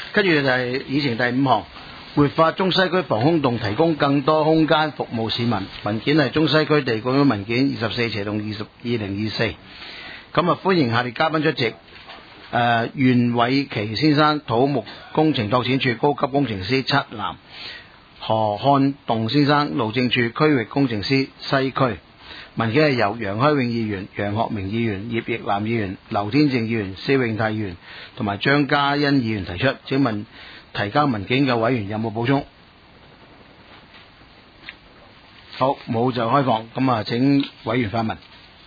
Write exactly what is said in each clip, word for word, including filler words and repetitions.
跟住就係議程第五項，活化中西區防空洞，提供更多空間服務市民。文件係中西區地共享文件二十四斜洞二十二零二四。咁啊，歡迎下列嘉賓出席。誒、呃，袁偉琪先生，土木工程拓展處高級工程師七南；何漢棟先生，路政處區域工程師西區。文件係由楊開永議員、楊學明議員、葉奕南議員、劉天正議員、施永泰議員同埋張嘉欣議員提出。請問提交文件嘅委員有冇補充？好，冇就開放。咁啊，請委員發問。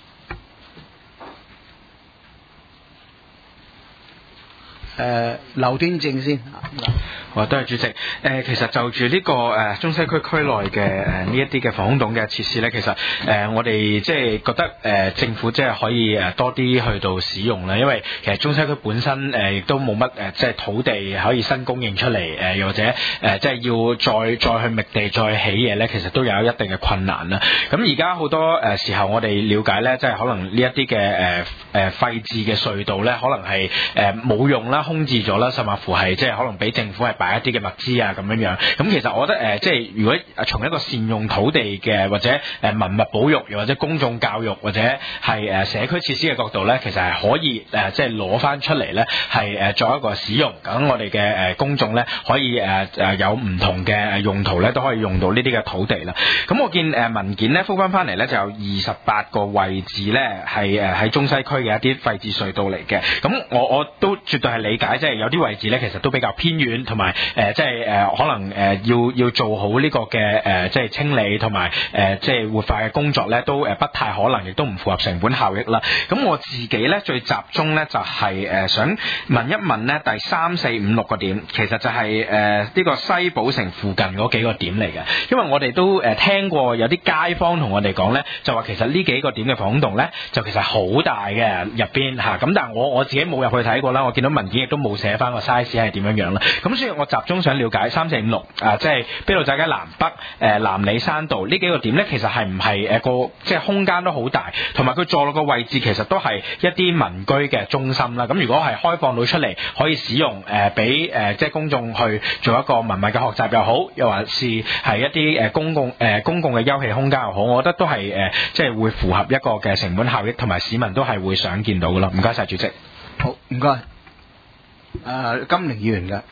誒，劉天正先。 好，多謝主席。誒、呃，其實就住呢、這個誒、呃、中西區區內嘅誒呢一啲嘅防空洞嘅設施咧，其實誒、呃、我哋即係覺得誒、呃、政府即係可以誒多啲去到使用啦，因為其實中西區本身誒亦、呃、都冇乜誒即係土地可以新供應出嚟，誒、呃、又或者誒、呃、即係要再再去覓地再起嘢咧，其實都有一定嘅困難啦。咁而家好多誒時候我哋了解咧，即係可能呢一啲嘅誒誒廢置嘅隧道咧，可能係誒冇用啦、空置咗啦，甚至乎係即係可能俾政府係擺一啲嘅物資啊咁樣樣，咁其實我覺得誒、呃，即係如果從一個善用土地嘅或者誒、呃、文物保育，又或者公眾教育，或者係誒、呃、社區設施嘅角度咧，其實係可以誒、呃、即係攞翻出嚟咧，係誒作一個使用，咁我哋嘅誒公眾咧可以誒誒、呃、有唔同嘅用途咧，都可以用到呢啲嘅土地啦。咁我見誒、呃、文件咧覆翻翻嚟咧，就有二十八個位置咧係誒喺中西區嘅一啲廢置隧道嚟嘅。咁我我都絕對係理解，即係有啲位置咧其實都比較偏遠，同埋誒即係誒、呃、可能誒、呃、要要做好呢個嘅誒、呃、即係清理同埋誒即係活化嘅工作咧，都誒不太可能，亦都唔符合成本效益啦。咁我自己咧最集中咧就係、是、誒、呃、想問一問咧第三四五六個點，其實就係誒呢個西寶城附近嗰幾個點嚟嘅，因為我哋都誒、呃、聽過有啲街坊同我哋講咧，就話其實呢幾個點嘅防空洞咧就其實好大嘅入邊嚇，咁但係我我自己冇入去睇過啦，我見到文件亦都冇寫翻個 size 係點樣樣啦。咁所以我集中想了解三四五六啊，即係卑路乍街南北誒、呃、南里山道呢幾個點咧，其實係唔係誒個即係空間都好大，同埋佢坐落個位置其實都係一啲民居嘅中心啦。咁如果係開放到出嚟可以使用誒俾誒即係公眾去做一個文物嘅學習又好，又或是係一啲誒公共誒、呃、公共嘅休憩空間又好，我覺得都係誒、呃、即係會符合一個嘅成本效益，同埋市民都係會想見到㗎啦。唔該晒主席。 好，唔該。誒、呃，金陵議員嘅。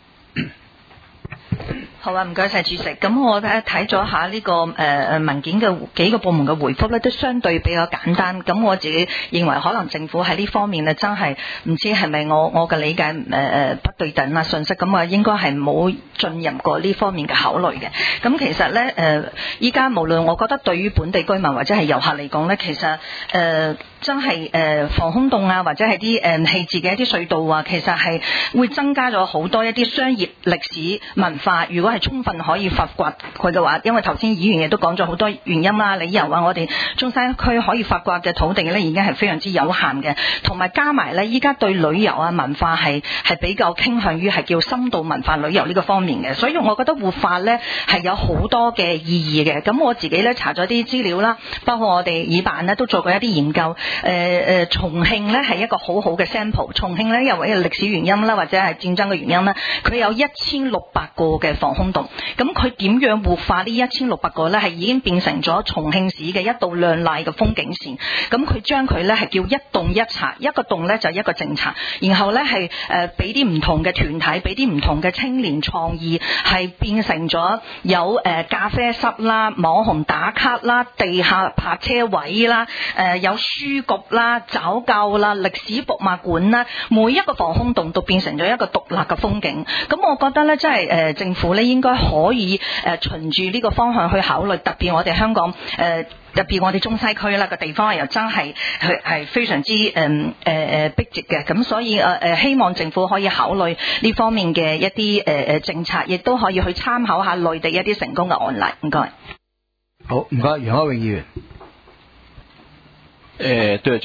好啊，唔該晒主席。咁我睇睇咗下呢個誒誒文件嘅幾個部門嘅回覆咧，都相對比較簡單。咁我自己認為可能政府喺呢方面咧，真係唔知係咪我我嘅理解誒誒不對等啊信息，咁啊應該係冇進入過呢方面嘅考慮嘅。咁其實咧誒，依家無論我覺得對於本地居民或者係遊客嚟講咧，其實誒、呃、真係誒、呃、防空洞啊，或者係啲誒棄置嘅一啲隧道啊，其實係會增加咗好多一啲商業歷史文化。如果係充分可以發掘佢嘅話，因為頭先議員亦都講咗好多原因啦，理由話我哋中西區可以發掘嘅土地咧已經係非常之有限嘅，同埋加埋咧依家對旅遊啊文化係係比較傾向於係叫深度文化旅遊呢個方面嘅，所以我覺得活化咧係有好多嘅意義嘅。咁我自己咧查咗啲資料啦，包括我哋議辦咧都做過一啲研究。誒、呃、誒，重慶咧係一個好好嘅 sample， 重慶咧因為歷史原因啦，或者係戰爭嘅原因啦，佢有一千六百個嘅防空洞。咁佢點樣活化呢一千六百個呢？係已經變成咗重慶市嘅一道亮麗嘅風景線。咁佢將佢呢係叫一洞一茶，一個洞呢就一個政策，然後呢係誒俾啲唔同嘅團體，俾啲唔同嘅青年創意，係變成咗有誒、呃、咖啡室啦、網紅打卡啦、地下泊車位啦、誒、呃、有書局啦、找舊啦、歷史博物館啦，每一個防空洞都變成咗一個獨立嘅風景。咁我覺得呢，即係誒政府呢應該可以誒、呃、循住呢個方向去考慮，特別我哋香港誒、呃、特別我哋中西區啦個地方又真係係係非常之誒誒誒逼仄嘅，咁所以誒誒、呃、希望政府可以考慮呢方面嘅一啲誒誒政策，亦都可以去參考下內地一啲成功嘅案例。唔該。 好，唔該，楊開永議員。 誒、呃，對，主席。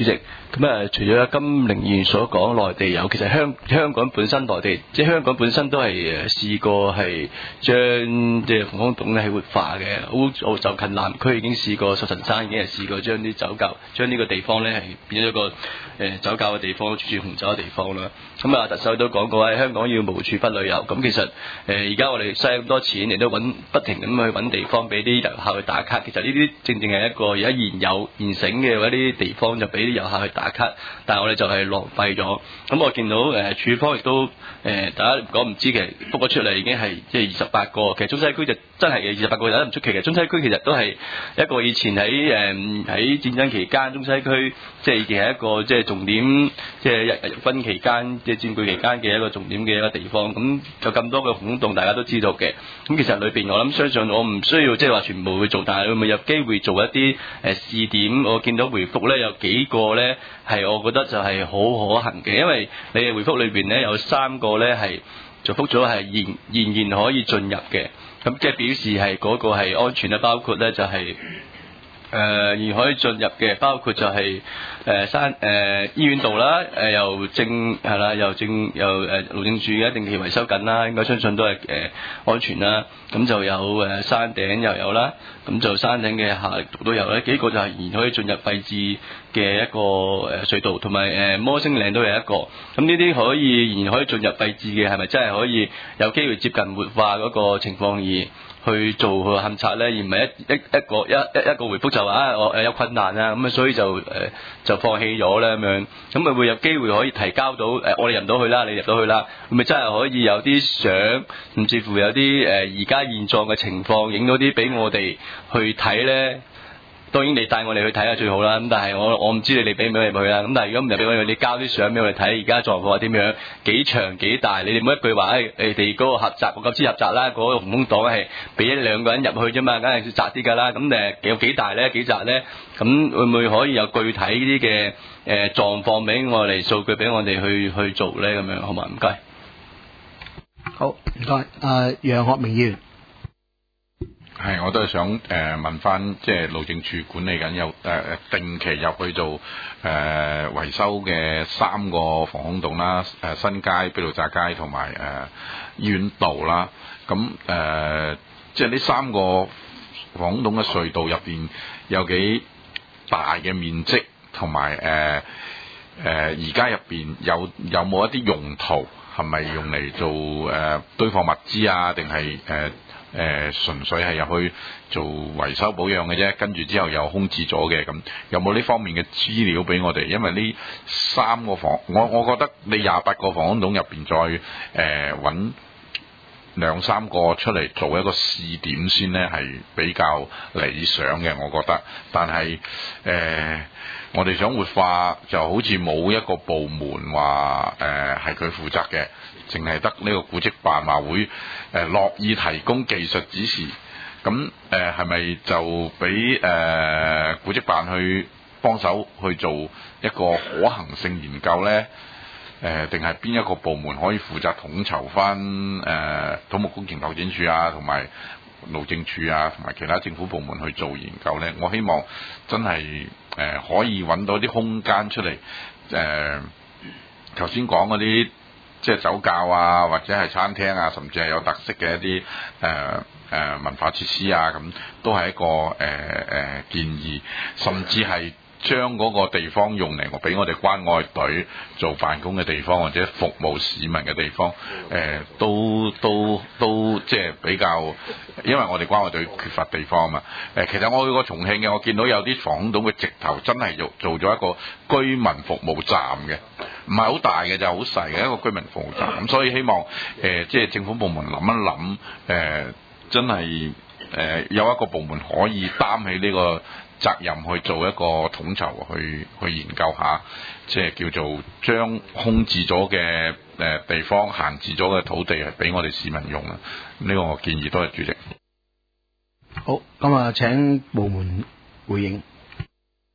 咁啊，除咗金陵議員所講內地有，其實香香港本身內地，即係香港本身都係誒試過係將即係防空洞咧係活化嘅。好就近南區已經試過，壽臣山已經係試過將啲酒窖，將呢個地方咧係變咗一個誒酒窖嘅地方，儲紅酒嘅地方啦。咁啊，特首都講過喺香港要無處不旅遊。咁其實誒而家我哋嘥咁多錢，亦都揾不停咁去揾地方俾啲遊客去打卡。其實呢啲正正係一個而家現有現成嘅一啲地方，就俾啲遊客去打卡。但係我哋就係浪費咗。咁我見到誒署方亦都誒、呃、大家講唔知，其實覆咗出嚟已經係即係二十八個。其實中西區就真係二十八個，有得唔出奇嘅。中西區其實都係一個以前喺誒喺戰爭期間，中西區即係以前係一個即係重點，即係日日軍期間即係佔據期間嘅一個重點嘅一個地方。咁有咁多嘅防空洞，大家都知道嘅。咁其實裏邊我諗相信我唔需要即係話全部去做，但係會唔會有機會做一啲誒試點？我見到回覆咧有幾個咧係我覺得就係好可行嘅，因為你嘅回覆裏邊咧有三個咧係就覆咗係仍仍然可以進入嘅，咁即係表示係嗰個係安全啦，包括咧就係、是。誒、呃、而可以進入嘅，包括就係、是、誒、呃、山誒、呃、醫院道啦，誒由政係啦，由政由誒路政署嘅定期維修緊啦，應該相信都係誒、呃、安全啦。咁就有誒、呃、山頂又有啦，咁就山頂嘅下力道都有咧，幾個就係仍然可以進入廢置嘅一個誒隧道，同埋誒摩星嶺都有一個。咁呢啲可以仍然可以進入廢置嘅，係咪真係可以有機會接近活化嗰個情況而去做去勘察咧，而唔係一一一個一一一個回覆就話啊我誒有困難啊，咁啊所以就誒、呃、就放棄咗咧咁樣，咁咪會有機會可以提交到誒、呃、我哋入到去啦，你入到去啦，咁咪真係可以有啲相，甚至乎有啲誒而家現狀嘅情況影到啲俾我哋去睇咧。當然你帶我哋去睇下最好啦，咁但係我我唔知你哋俾唔俾我哋去啦。咁但係如果唔入俾我哋，你交啲相俾我哋睇，而家狀況係點樣？幾長幾大？你哋每一句話，誒、哎、你哋嗰個狹窄，我咁知狹窄啦，嗰、那個防空洞係俾一兩個人入去啫嘛，梗係要窄啲㗎啦。咁誒有幾大咧？幾窄咧？咁會唔會可以有具體啲嘅誒狀況俾我哋數據俾我哋去去做咧？咁樣好嘛？唔該。 好，唔該。誒、呃，楊學明議員。 係，我都係想誒、呃、問翻，即係路政署管理緊有誒誒、呃、定期入去做誒、呃、維修嘅三個防空洞啦，誒、呃、新街、卑路乍街同埋誒醫院道啦。咁誒、呃、即係呢三個防空洞嘅隧道入邊有幾大嘅面積，同埋誒誒而家入邊有有冇一啲用途？係咪用嚟做誒、呃、堆放物資啊？定係誒？呃誒、呃、純粹係入去做維修保養嘅啫，跟住之後又空置咗嘅，咁有冇呢方面嘅資料俾我哋？因為呢三個房，我我覺得你廿八個防空洞入邊再誒揾兩三個出嚟做一個試點先呢，係比較理想嘅，我覺得。但係誒、呃，我哋想活化就好似冇一個部門話誒係佢負責嘅。淨係得呢個古蹟辦話會誒樂意提供技術指示，咁誒係咪就俾誒、呃、古蹟辦去幫手去做一個可行性研究呢？誒定係邊一個部門可以負責統籌翻誒土木工程拓展署啊，同埋路政署啊，同埋其他政府部門去做研究呢？我希望真係誒、呃、可以揾到啲空間出嚟，誒頭先講嗰啲。即係酒窖啊，或者係餐廳啊，甚至係有特色嘅一啲誒誒文化設施啊，咁都係一個誒誒、呃、建議，甚至係將嗰個地方用嚟我俾我哋關愛隊做辦公嘅地方，或者服務市民嘅地方，誒、呃、都都都即係比較，因為我哋關愛隊缺乏地方啊嘛。誒、呃、其實我去過重慶嘅，我見到有啲防空洞嘅直頭真係做做咗一個居民服務站嘅。唔係好大嘅，就好細嘅一個居民服務站，咁所以希望誒、呃、即係政府部門諗一諗，誒、呃、真係誒、呃、有一個部門可以擔起呢個責任去做一個統籌，去去研究下，即係叫做將空置咗嘅誒地方、閒置咗嘅土地係俾我哋市民用啊！呢、這個我建議都係主席。 好，咁啊請部門回應。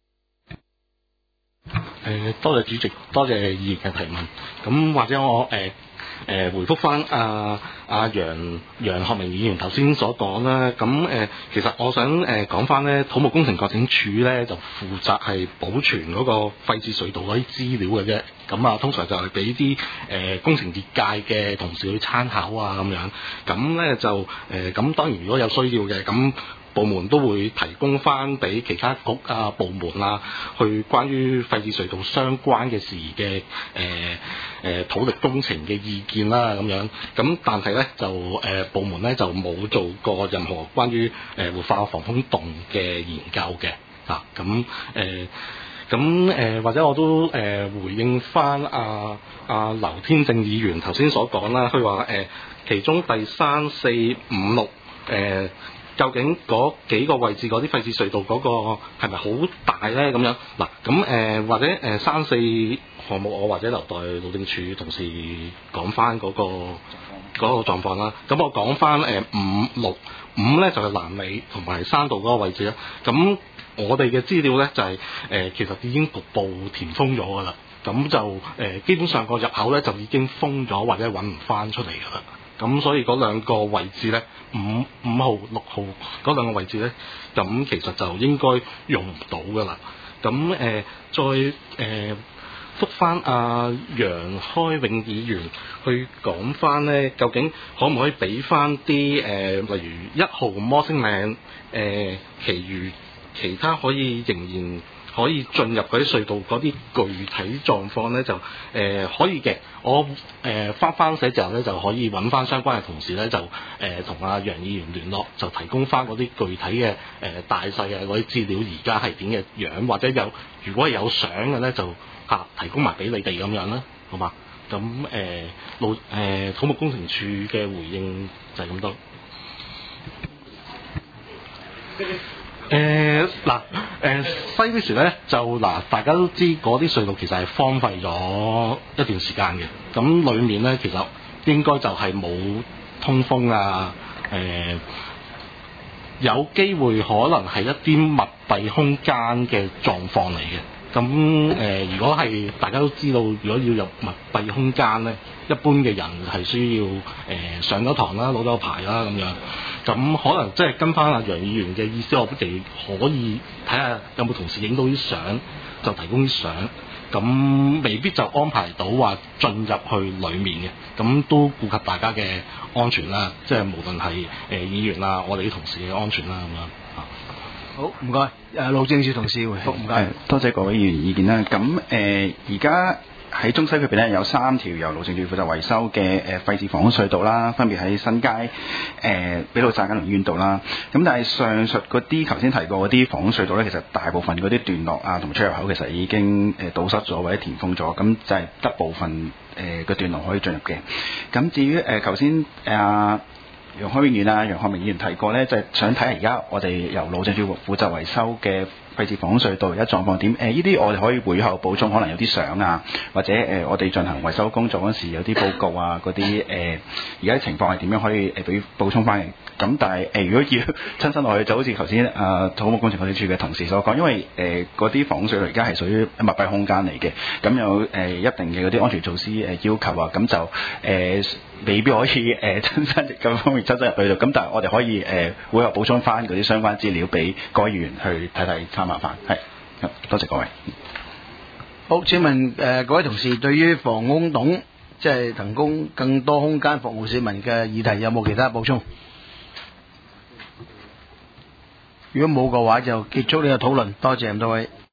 誒、呃，多謝主席，多謝議員嘅提問。咁或者我誒、呃、 誒回覆翻阿阿楊楊學明議員頭先所講啦，咁誒、呃、其實我想誒講翻咧，土木工程拓展署咧就負責係保存嗰個廢置隧道嗰啲資料嘅啫，咁啊通常就係俾啲誒工程業界嘅同事去參考啊咁樣，咁咧就誒咁、呃、當然如果有需要嘅咁。部門都會提供翻俾其他局啊、部門啊，去關於廢置隧道相關嘅事宜嘅誒誒土力工程嘅意見啦咁樣。咁但係咧就誒、呃、部門咧就冇做過任何關於誒、呃、活化防空洞嘅研究嘅啊。咁誒咁誒或者我都誒、呃、回應翻阿阿劉天正議員頭先所講啦，佢話誒其中第三四五六誒。呃究竟嗰幾個位置嗰啲廢置隧道嗰個係咪好大咧？咁樣嗱，咁誒、呃、或者誒、呃、三四項目，我或者留待路政署同事講翻嗰個嗰個狀況啦。咁我講翻誒五六五咧就係南尾同埋山道嗰個位置啦。咁我哋嘅資料咧就係、是、誒、呃、其實已經局部填封咗㗎啦。咁就誒、呃、基本上個入口咧就已經封咗或者揾唔翻出嚟㗎啦。咁所以嗰兩個位置咧，五五號、六號嗰兩個位置咧，咁其實就應該用唔到噶啦。咁誒、呃，再誒覆翻阿楊開永議員去講翻咧，究竟可唔可以俾翻啲誒，例如一號摩星嶺誒，其餘其他可以仍然可以進入嗰啲隧道嗰啲具體狀況咧，就誒、呃、可以嘅。我誒翻翻寫之後咧，就可以揾翻相關嘅同事咧，就誒同阿楊議員聯絡，就提供翻嗰啲具體嘅誒、呃、大細嘅嗰啲資料，而家係點嘅樣，或者有如果係有相嘅咧，就嚇、啊、提供埋俾你哋咁樣啦，好嘛？咁誒路誒土木工程署嘅回應就係咁多。誒嗱誒西啲船咧就嗱、呃、大家都知嗰啲隧道其實係荒廢咗一段時間嘅，咁裡面咧其實應該就係冇通風啊，誒、呃、有機會可能係一啲密閉空間嘅狀況嚟嘅。咁誒、呃，如果係大家都知道，如果要入密閉空間咧，一般嘅人係需要誒、呃、上咗堂啦，攞咗牌啦咁樣。咁可能即係跟翻阿楊議員嘅意思，我哋可以睇下有冇同事影到啲相，就提供啲相。咁未必就安排到話進入去裡面嘅，咁都顧及大家嘅安全啦。即係無論係誒、呃、議員啊，我哋啲同事嘅安全啦咁樣。 好，唔該。誒，路政署同事回覆，唔該。 多謝各位議員意見啦。咁誒，而家喺中西區邊咧有三條由路政署負責維修嘅誒廢置房屋隧道啦，分別喺新街、誒比路乍吉同醫院道啦。咁但係上述嗰啲頭先提過嗰啲房屋隧道咧，其實大部分嗰啲段落啊同出入口其實已經誒堵塞咗或者填封咗，咁就係得部分誒個段落可以進入嘅。咁至於誒頭先誒楊開永議員啊、楊學明議員提過咧，就係、是、想睇下而家我哋由路政署負責維修嘅廢置房屋隧道而家狀況點？誒呢啲我哋可以會後補充，可能有啲相啊，或者誒、呃、我哋進行維修工作嗰時有啲報告啊，嗰啲誒而家情況係點樣可以誒俾補充翻嚟？咁但係誒、呃、如果要親身落去，就好似頭先啊土木工程拓展署嘅同事所講，因為誒嗰啲房屋隧道而家係屬於密閉空間嚟嘅，咁有誒、呃、一定嘅嗰啲安全措施誒、呃、要求啊，咁就誒、呃、未必可以誒、呃、親身咁方面親身入去到，咁但係我哋可以誒、呃、會後補充翻嗰啲相關資料俾各位議員去睇睇參考翻，係多謝各位。 好，請問誒、呃、各位同事對於防空洞即係提供更多空間服務市民嘅議題有冇其他補充？如果冇嘅話，就結束呢個討論。多謝咁多位。